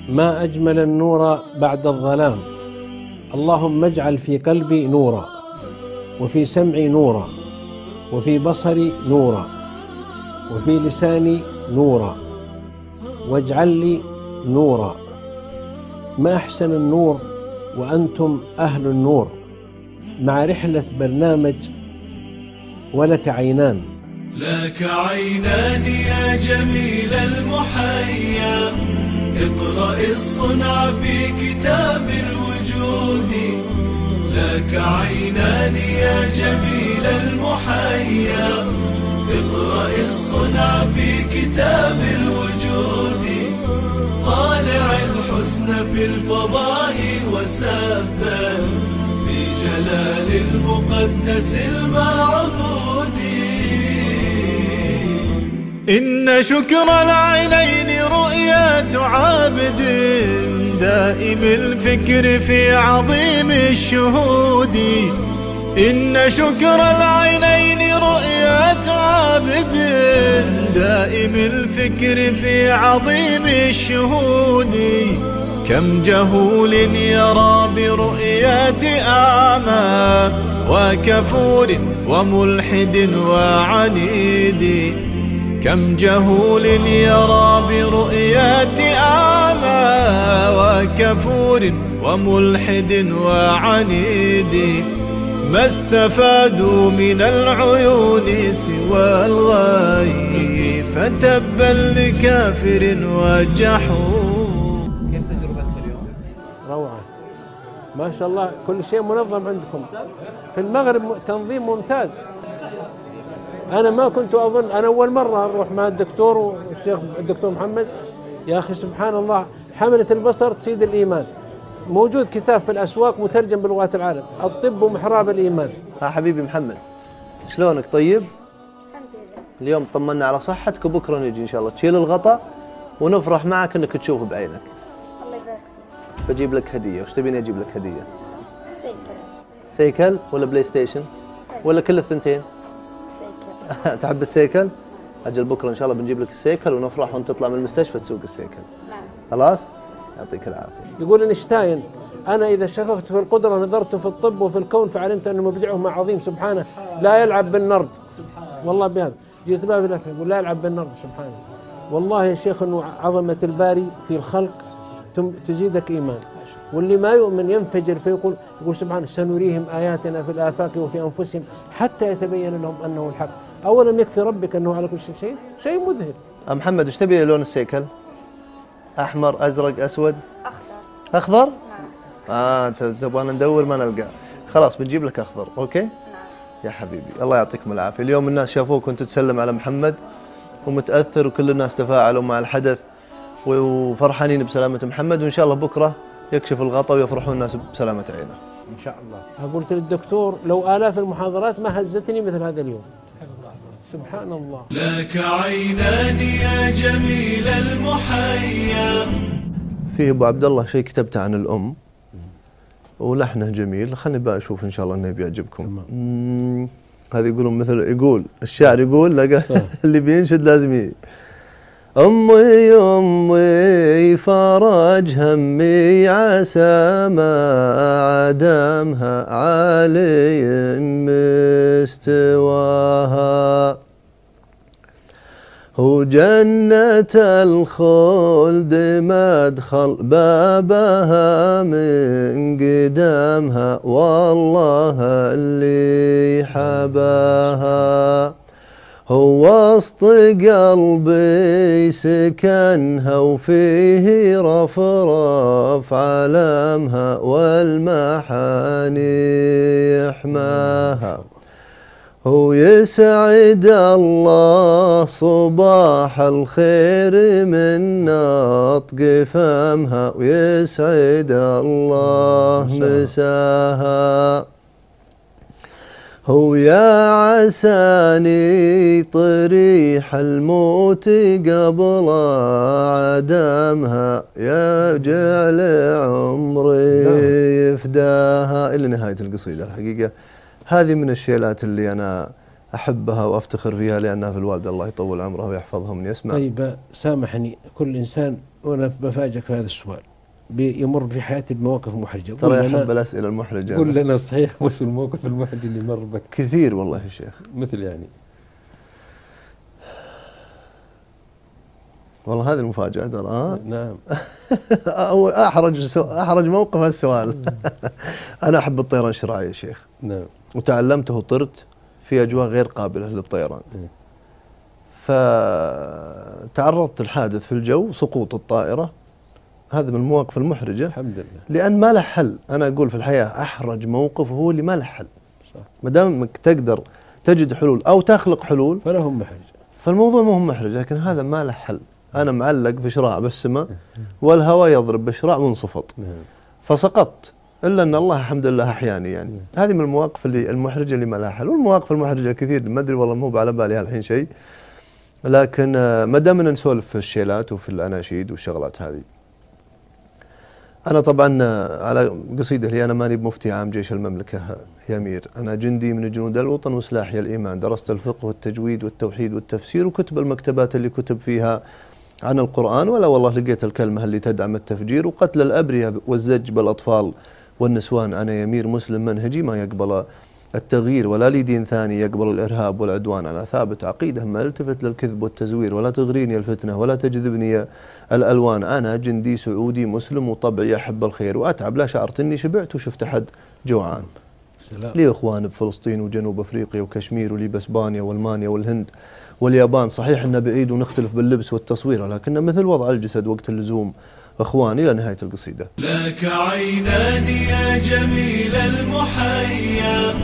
ما أجمل النور بعد الظلام. اللهم اجعل في قلبي نورا، وفي سمعي نورا، وفي بصري نورا، وفي لساني نورا، واجعل لي نورا. ما أحسن النور وأنتم أهل النور، مع رحلة برنامج ولك عينان. لك عينان يا جميل المحيا، اقرأ الصنع في كتاب الوجود. لك عينان يا جميل المحيا، اقرأ الصنع في كتاب الوجود. طالع الحسن في الفضاء وسبح بجلال المقدس المعبود. إن شكر العينين رؤية عابد، دائم الفكر في عظيم الشهود. إن شكر العينين رؤية عابد، دائم الفكر في عظيم الشهود. كم جهول يرى برؤيات أعمى، وكفور وملحد وعنيد. كم جهول يرى برؤيات أعمى، وكفور وملحد وعنيد. ما استفادوا من العيون سوى الغي، فتبا لكافر وجحود. كيف تجربتك اليوم؟ روعة ما شاء الله، كل شيء منظم عندكم في المغرب، تنظيم ممتاز. أنا ما كنت أظن، أنا أول مرة أروح مع الدكتور والشيخ الدكتور محمد. يا أخي سبحان الله، حملة البصر تسيد الإيمان. موجود كتاب في الأسواق مترجم بلغات العالم، الطب محراب الإيمان. حبيبي محمد، شلونك؟ طيب؟ الحمد لله. اليوم طمنا على صحتك، وبكرة نجي إن شاء الله تشيل الغطاء ونفرح معك إنك تشوف بعينك. الله يبارك فيك. بجيب لك هدية. وش تبيني أجيب لك هدية؟ سيكل. سيكل ولا بلاي ستيشن؟ سيكل. ولا كل الثنتين؟ سيكل. تحب السيكل؟ أجل بكرة إن شاء الله بنجيب لك السيكل ونفرح وأنت تطلع من المستشفى تسوق السيكل. نعم. خلاص؟ يعطيك العافية. يقول اينشتاين: أنا إذا شككت في القدرة نظرت في الطب وفي الكون، فعلمت أن مبدعهما عظيم سبحانه لا يلعب بالنرد. والله بهذا جيت باب الأكل يقول لا يلعب بالنرد سبحانه. والله يا شيخ أنه عظمة الباري في الخلق تزيدك إيمان. واللي ما يؤمن ينفجر فيقول سبحانه: سنريهم آياتنا في الآفاق وفي أنفسهم حتى يتبين لهم أنه الحق. أولم يكفي ربك أنه على كل شيء مذهل. محمد وش تبي لون السيكل؟ أحمر، أزرق، أسود؟ أخضر. أخضر؟ نعم. تبغانا ندور ما نلقى. خلاص بنجيب لك أخضر. أوكي؟ نعم. يا حبيبي الله يعطيكم العافية. اليوم الناس شافوك وأنت تسلم على محمد ومتأثر، وكل الناس تفاعلوا مع الحدث وفرحانين بسلامة محمد، وإن شاء الله بكرة يكشف الغطاء ويفرحون الناس بسلامة عينه إن شاء الله. قلت للدكتور لو آلاف المحاضرات ما هزتني مثل هذا اليوم. سبحان الله. لك عينان يا جميل المحيا. فيه ابو عبد الله شيء كتبته عن الام ولحنه جميل، خلني بقى اشوف ان شاء الله انه بيعجبكم. هذه يقولون يقول الشاعر يقول لقى اللي بينشد لازم امي امي فرج همي عسى ما عدمها علي مستواها، وجنة الخلد مدخل بابها من قدامها، والله اللي حباها هو وسط قلبي سكنها، وفيه رفرف علامها والمحاني يحماها، ويسعد الله صباح الخير من نطق فمها، ويسعد الله مساها، هو يا عساني طريح الموت قبل عدمها، يا جعل عمري يفداها. إلى نهاية القصيدة. الحقيقة هذه من الشيلات اللي أنا أحبها وأفتخر فيها، لأنها في الوالدة الله يطول عمرها ويحفظها من يسمع. طيب سامحني، كل إنسان وأنا بفاجئك في هذا السؤال، يمر في حياتي بمواقف محرجة. ترى يحب الأسئلة المحرجة. قل لنا صحيح وش الموقف المحرج اللي مر بك؟ كثير والله يا شيخ. مثل يعني والله هذه المفاجأة ترى. نعم. أحرج موقف هالسؤال. أنا أحب الطيران الشراعي يا شيخ. نعم. وتعلمته وطرت في أجواء غير قابلة للطيران. فتعرضت لحادث في الجو، سقوط الطائرة. هذا من المواقف المحرجة. الحمد لله. لأن ما له حل. أنا أقول في الحياة أحرج موقف هو اللي ما له حل. صح. ما دامك تقدر تجد حلول أو تخلق حلول فلا هو محرج. فالموضوع ما هو محرج، لكن هذا ما له حل. أنا معلق في شراع بالسماء والهواء يضرب بالشراع وانصفط. فسقطت، إلا أن الله الحمد لله أحياني يعني. هذه من المواقف المحرجة اللي ما لها حل. والمواقف المحرجة كثير، ما أدري والله مو على بالي الحين شيء. لكن ما دامنا نسولف في الشيلات وفي الأناشيد والشغلات هذه. أنا طبعا على قصيدة لي، أنا ماني بمفتي عام جيش المملكة يا أمير، أنا جندي من جنود الوطن وسلاحي الإيمان، درست الفقه والتجويد والتوحيد والتفسير وكتب المكتبات اللي كتب فيها عن القرآن، ولا والله لقيت الكلمة اللي تدعم التفجير وقتل الأبرياء والزج بالأطفال والنسوان. أنا يا أمير مسلم منهجي ما يقبل التغيير، ولا لي دين ثاني يقبل الإرهاب والعدوان. أنا ثابت عقيدة ما التفت للكذب والتزوير، ولا تغريني الفتنة ولا تجذبني الألوان. أنا جندي سعودي مسلم وطبعي أحب الخير وأتعب، لا شعرت إني شبعت وشفت أحد جوعان. لي إخوان بفلسطين وجنوب أفريقيا وكشمير، ولي بإسبانيا والمانيا والهند واليابان. صحيح إن بعيد ونختلف باللبس والتصوير، لكن مثل وضع الجسد وقت اللزوم أخوان. إلى نهاية القصيدة. لك عينان يا جميل المحيا.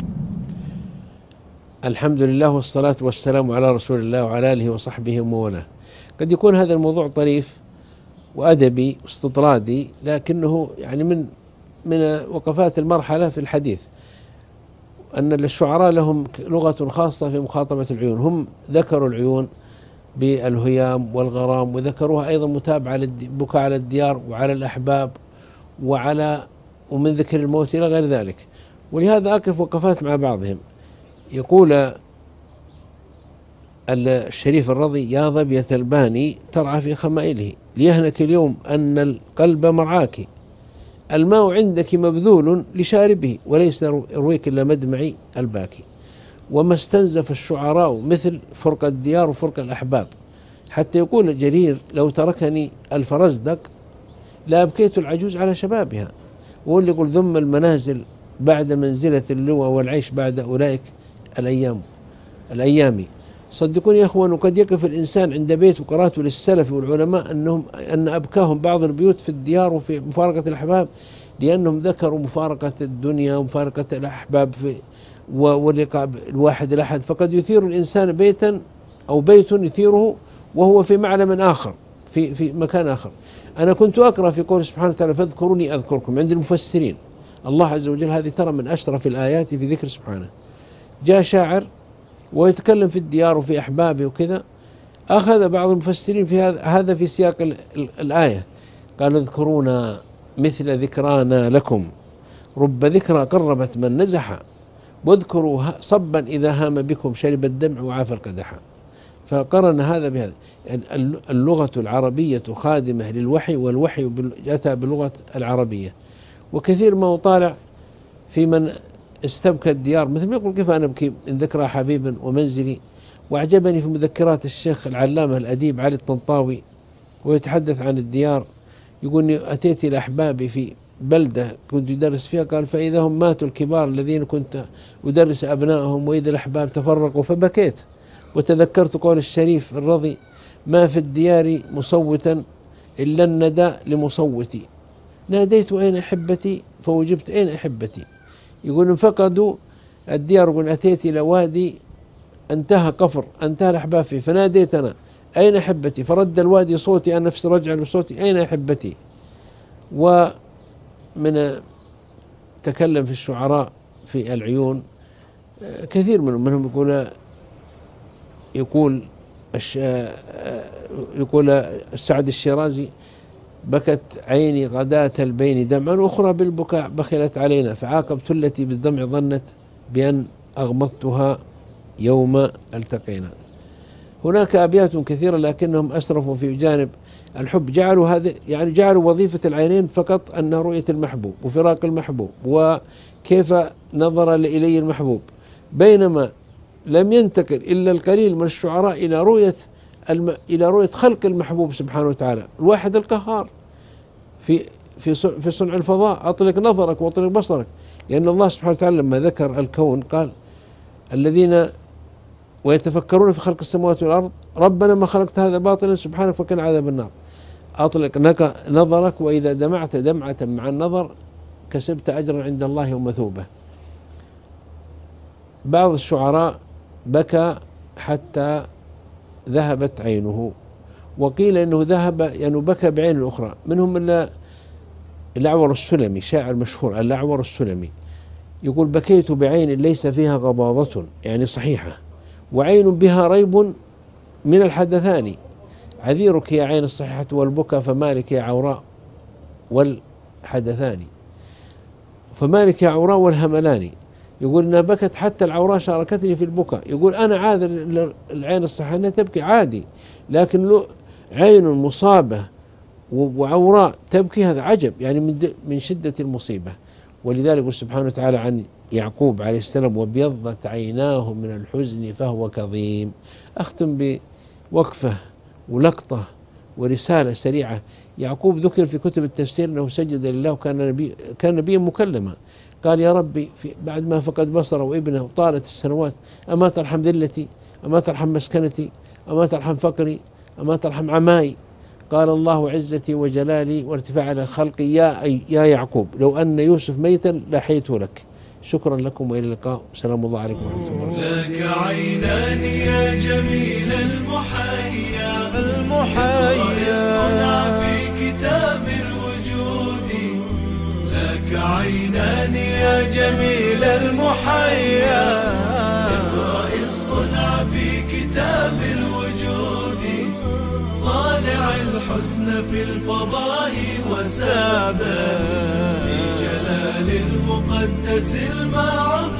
الحمد لله والصلاة والسلام على رسول الله وعلى آله وصحبه ومن. قد يكون هذا الموضوع طريف وأدبي واستطرادي، لكنه يعني من وقفات المرحلة في الحديث، أن الشعراء لهم لغة خاصة في مخاطبة العيون. هم ذكروا العيون بالهيام والغرام، وذكروها أيضا متابعة للبكاء على الديار وعلى الأحباب ومن ذكر الموت إلى غير ذلك. ولهذا أقف وقفات مع بعضهم. يقول الشريف الرضي: يا ظبية الباني ترعى في خمائله، ليهنك اليوم أن القلب مرعاك، الماء عندك مبذول لشاربه، وليس يرويك إلا مدمعي الباكي. وما استنزف الشعراء مثل فرق الديار وفرق الأحباب، حتى يقول جرير: لو تركني الفرزدق لأبكيت العجوز على شبابها. وهو اللي يقول: ذم المنازل بعد منزلة اللوى، والعيش بعد أولئك الأيام. صدقوني يا أخوان، وقد يقف الإنسان عند بيت، وقرأت للسلف والعلماء أن أبكاهم بعض البيوت في الديار وفي مفارقة الأحباب، لأنهم ذكروا مفارقة الدنيا ومفارقة الأحباب واللقاء الواحد الأحد. فقد يثير الإنسان بيتا أو بيت يثيره وهو في معلم آخر، في مكان آخر. أنا كنت أقرأ في قوله سبحانه وتعالى: فاذكروني أذكركم، عند المفسرين. الله عز وجل هذه ترى من أشرف الآيات في ذكر سبحانه. جاء شاعر ويتكلم في الديار وفي أحبابه وكذا، أخذ بعض المفسرين في هذا في سياق الآية، قالوا: اذكرونا مثل ذكرانا لكم، رب ذكرى قربت من نزح، واذكروا صبا إذا هام بكم شرب الدمع وعاف القدح. فقرن هذا بهذا. يعني اللغة العربية خادمة للوحي، والوحي أتى باللغة العربية. وكثير ما أطالع في من استبكى الديار، مثل ما يقول: كيف أنا أبكي من ذكرى حبيب ومنزلي. وأعجبني في مذكرات الشيخ العلامة الأديب علي الطنطاوي ويتحدث عن الديار، يقول: أتيت إلى أحبابي في بلدة كنت أدرس فيها، قال: فإذا هم ماتوا الكبار الذين كنت أدرس أبنائهم، وإذا الأحباب تفرقوا فبكيت. وتذكرت قول الشريف الرضي: ما في الديار مصوتا إلا الندى لمصوتي، ناديت أين أحبتي فوجبت أين أحبتي. يقول: انفقدوا الديار، يقول: أتيت إلى وادي انتهى قفر، انتهى الأحباب فيه، فناديت أنا أين أحبتي، فرد الوادي صوتي، أنا نفسي رجع بصوتي أين أحبتي. ومن تكلم في الشعراء في العيون كثير منهم يقول السعد الشيرازي: بكت عيني غداة البين دمعا، وأخرى بالبكاء بخلت علينا، فعاقبت التي بالدمع ظنت بأن أغمضتها يوم التقينا. هناك أبيات كثيرة، لكنهم أسرفوا في جانب الحب جعلوا هذا يعني جعلوا وظيفة العينين فقط أنها رؤية المحبوب وفراق المحبوب وكيف نظر إليه المحبوب، بينما لم ينتقل إلا القليل من الشعراء إلى رؤية خلق المحبوب سبحانه وتعالى الواحد القهار في صنع الفضاء. أطلق نظرك وأطلق بصرك، لأن الله سبحانه وتعالى لما ذكر الكون قال الذين ويتفكرون في خلق السماوات والأرض ربنا ما خلقت هذا باطلا سبحانك فقنا عذاب النار. أطلق نظرك وإذا دمعت دمعة مع النظر كسبت أجرا عند الله ومثوبة. بعض الشعراء بكى حتى ذهبت عينه، وقيل انه ذهب يعني بكى بعين الاخرى. منهم الأعور السلمي، شاعر مشهور الأعور السلمي، يقول بكيت بعين ليس فيها غضاضة يعني صحيحة، وعين بها ريب من الحدثان، عذيرك يا عين الصحيحة والبكى فمالك يا عوراء والحدثان، فمالك يا عوراء والهملان. يقول انها بكت حتى العوراء شاركتني في البكاء. يقول انا عاذر العين الصحيحة انها تبكي عادي، لكن عين مصابة وعوراء تبكي هذا عجب، يعني من شدة المصيبة. ولذلك يقول سبحانه وتعالى عن يعقوب عليه السلام وابيضت عيناه من الحزن فهو كظيم. أختم بوقفة ولقطة ورسالة سريعة. يعقوب ذكر في كتب التفسير أنه سجد لله وكان نبيا مكلما. قال يا ربي بعد ما فقد بصره وابنه وطالت السنوات أما ترحم ذلتي، أما ترحم مسكنتي، أما ترحم فقري، أما ترحم عماي. قال الله عزتي وجلالي وارتفاع على خلقي يا يعقوب لو أن يوسف ميتا لحيت لك. شكرا لكم وإلى اللقاء، سلام الله عليكم ورحمة الله وبركاته. لك عينان يا جميل المحيا الصنع في كتاب الوجود. لك عينان يا جميل المحيا اقرأ الصنع في كتاب الوجود. طالع الحسن في الفضاء وسابا بجلال المقدس المعبود.